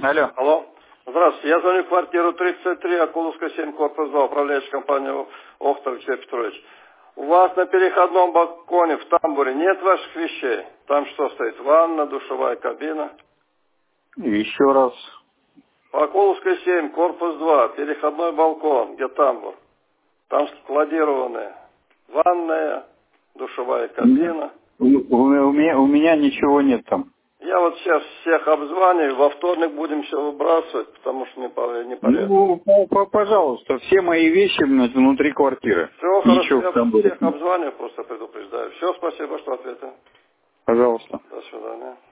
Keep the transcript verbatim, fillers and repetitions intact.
Алло. Алло. Здравствуйте. Я звоню в квартиру тридцать три, Акуловская семь, корпус два, управляющая компания Охтов Алексей Петрович. У вас на переходном балконе в тамбуре нет ваших вещей? Там что стоит? Ванна, душевая кабина? Еще раз. Акуловская семь, корпус два, переходной балкон, где тамбур. Там складированные ванная, душевая кабина. У, у, у, меня, у меня ничего нет там. Я вот сейчас всех обзваниваю, во вторник будем все выбрасывать, потому что не, по, не порядок. Ну, по, по, пожалуйста, все мои вещи внутри квартиры. Все Ничего хорошо, в тамбуре. я всех обзваниваю, просто предупреждаю. Все, спасибо, что ответили. Пожалуйста. До свидания.